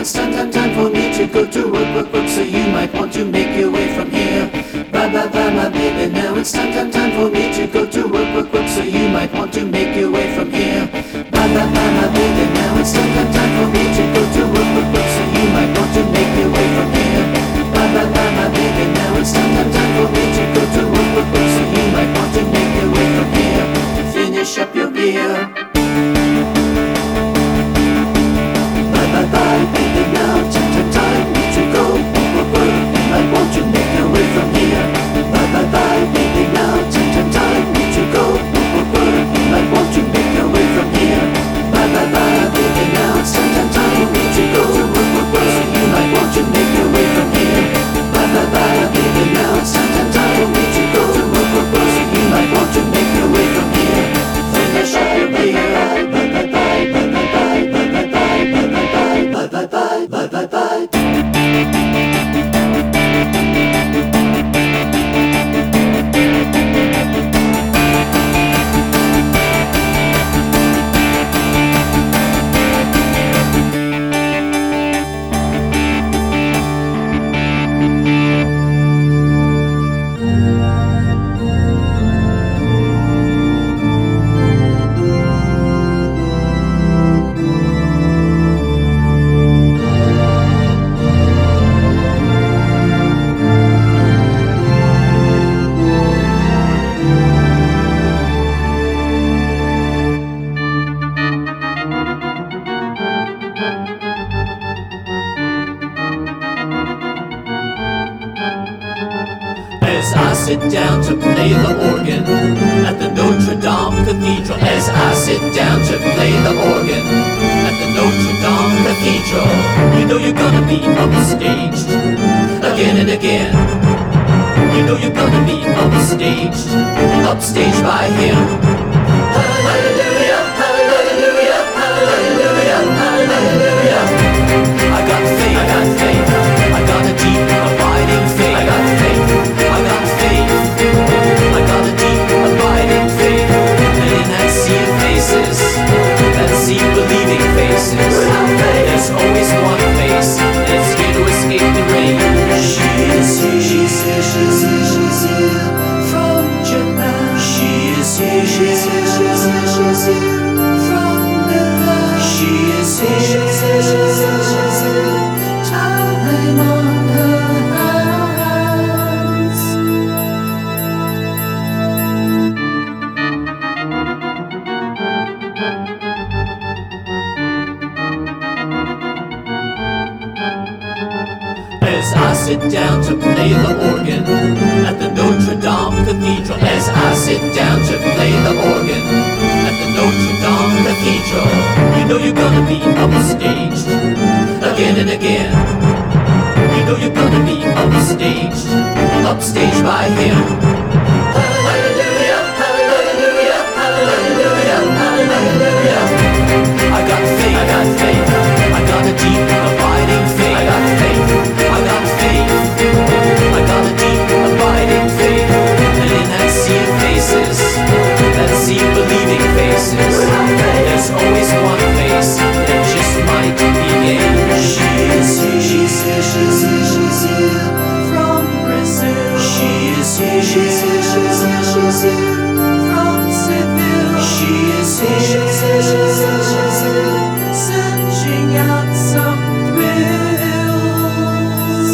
it's time for me to go to work, so you might want to make your way from here. Bye, my baby, now it's time for me to go to work, so you might want to make your way from here. Bye, my baby, now it's time for me to go to work, so you might want to make your way from here. Bye, my baby, now it's time for me to go to work, so you might want to make your way from here. Finish up your beer. Bye, baby, now time to go. You might want to make your way from here. Bye, baby, now time to go. You might want to make your way from here. Bye, baby, now it's time to go to work, so you might want to make your way from here. Bye, baby, now it's time to go to work, so you might want to make your way from here. Finish up your beer. Bye. As I sit down to play the organ at the Notre Dame Cathedral. As I sit down to play the organ at the Notre Dame Cathedral. You know you're gonna be upstaged again and again. You know you're gonna be upstaged by him. Hallelujah, hallelujah, hallelujah, hallelujah. I got faith, I got a deep, abiding faith. I got faith, I got a deep, abiding faith. And in that sea of faces, that sea of believing faces, there's always one face that's here to escape the rain. She's here from Japan. She's here from Milan. She's here, time on her hands. As I sit down to play the organ at the Notre Dame Cathedral. As I sit down to play the organ at the Notre Dame Cathedral. You know you're gonna be upstaged again and again. You know you're gonna be upstaged by him. Hallelujah, hallelujah, hallelujah, hallelujah. I got faith, I got a deep, abiding faith. I got faith, I got a deep, abiding faith. And in that sea of faces, that sea of believing faces, there's always one face that just might be gay. She's here from Brazil. She's here from Seville. She's here searching out some thrills.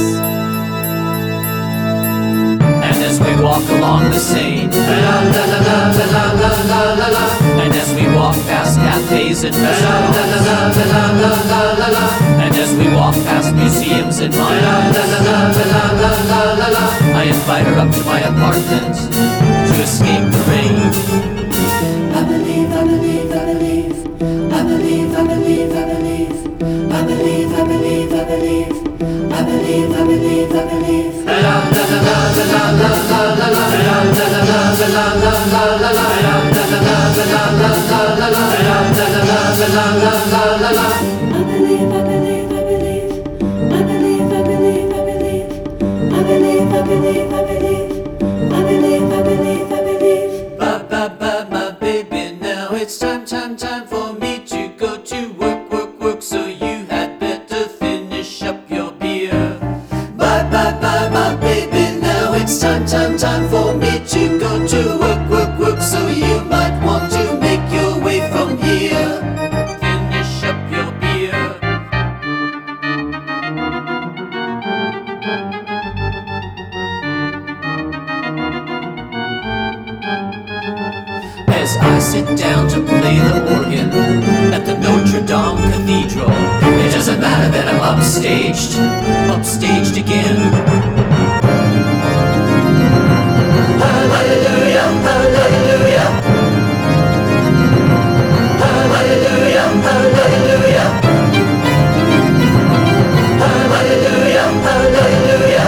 And as we walk along the Seine, la la la la la la la la la. And as we walk past cafes and restaurants, la la la la la la la la. And as we walk past museums in Milan, la la la la la la la la. I invite her up to my apartment to escape the rain. I believe, I believe, I believe. I believe, I believe, I believe. I believe, I believe, I believe. I believe, I believe, I believe. La la la la la la la la la la. La la la la la la la la la. La la la la la la la la la. La la la la la la la. I believe, I believe, I believe. I believe, I believe, I believe. I believe, I believe, I believe. I believe, I believe, I believe. Bye, my baby. Now it's time for me to go to work, so you had better finish that you go to work, work, work, so you might want to make your way from here. Finish up your beer. As I sit down to play the organ at the Notre Dame Cathedral, it doesn't matter that I'm upstaged again. Hallelujah, hallelujah. Hallelujah, hallelujah. Hallelujah, hallelujah.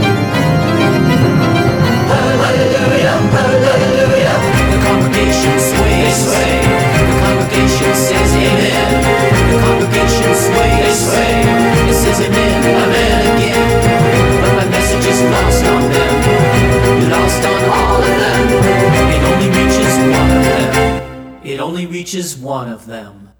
Hallelujah, hallelujah. The congregation sways, the congregation says amen. The congregation sways, it says amen, amen again. But my message is lost on them, lost on all of them. It only reaches one of them. It only reaches one of them.